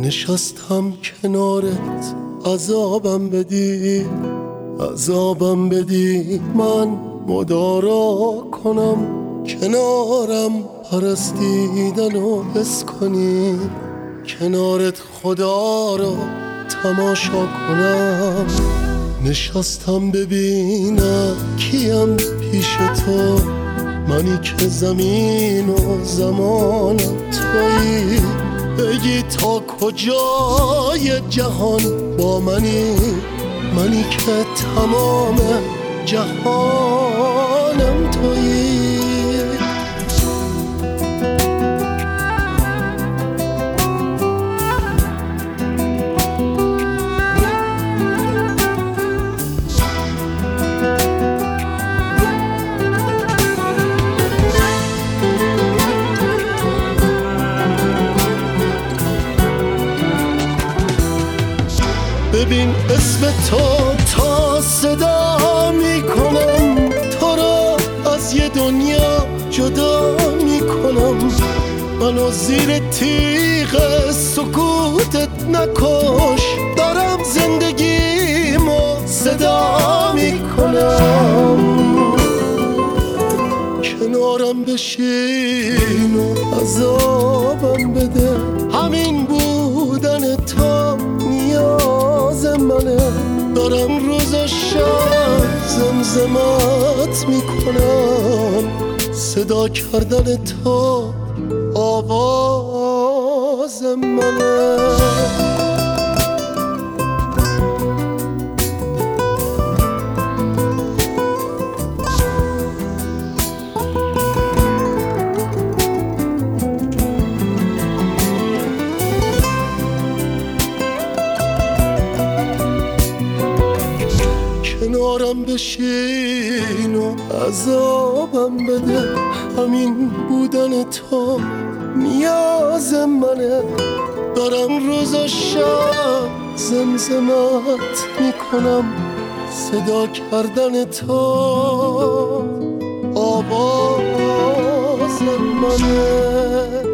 نشستم کنارت عذابم بدی، عذابم بدی، من مدارا کنم کنارم پرستیدن و حس کنی، کنارت خدا را تماشا کنم. نشستم ببینم کیم پیش تو، منی که زمین و زمان تویی، بگی تا کجای جهان با منی، منی که تمام جهانم تویی. ببین اسم تو تا صدا میکنم، تو را از یه دنیا جدا میکنم. منو زیر تیغ سکوتت نکش، دارم زندگیمو صدا میکنم. کنارم بشین و عذابم بده، همین بودن تو نیاز منه. دارم روز و شب زمزمت میکنم، صدا کردن تو آواز منه. کنارم بشین و عذابم بده، همین بودن تو نیاز منه. دارم روز و شب زمزمت میکنم، صدا کردن تو آواز منه.